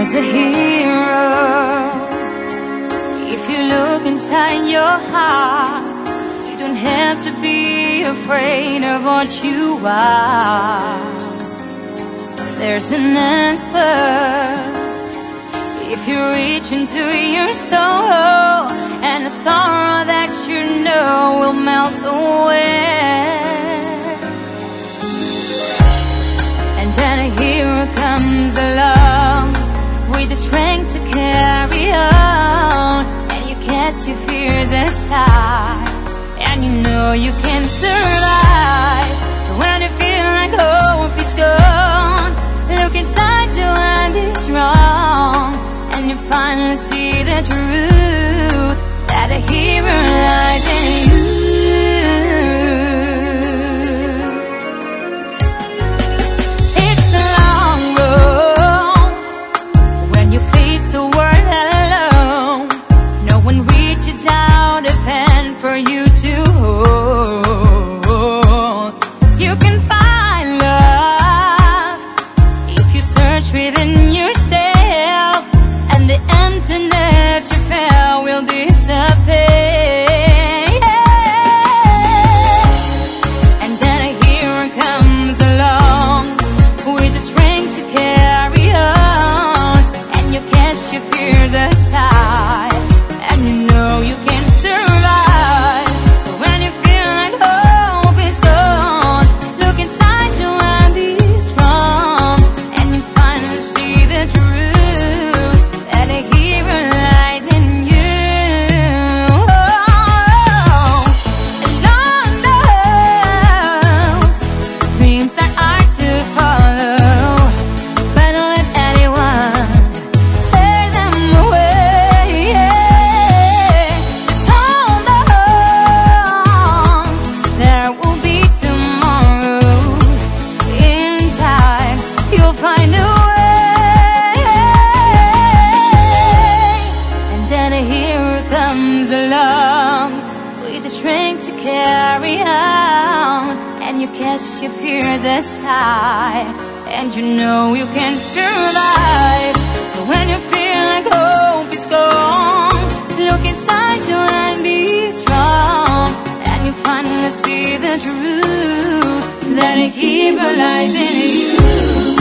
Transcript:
There's a hero. If you look inside your heart, you don't have to be afraid of what you are. There's an answer if you reach into your soul, and the sorrow that you know will melt away. And then a hero comes along with the strength to carry on, and you cast your fears aside, and you know you can survive. So when you feel like hope is gone, look inside you and it's wrong, and you finally see the truth, that a hero lies in you. It's a long road when you face the world alone. No one reaches out a hand for you to hold. You can find love if you search within yourself, and the emptiness you felt will disappear. And then a hero comes along with the strength to carry on, and you cast your fears aside, and you know you can survive. So when you feel like hope is gone, look inside you and it's wrong, and you finally see the truth, that a hero lies in you. Along those dreams that are to follow, but don't let anyone tear them away. Just hold on, there will be tomorrow. In time, you'll find a way. And then a hero comes along with the strength to carry on, and you cast your fears aside, and you know you can survive. So when you feel like hope is gone, look inside you and be strong, and you finally see the truth, that a hero lies in you.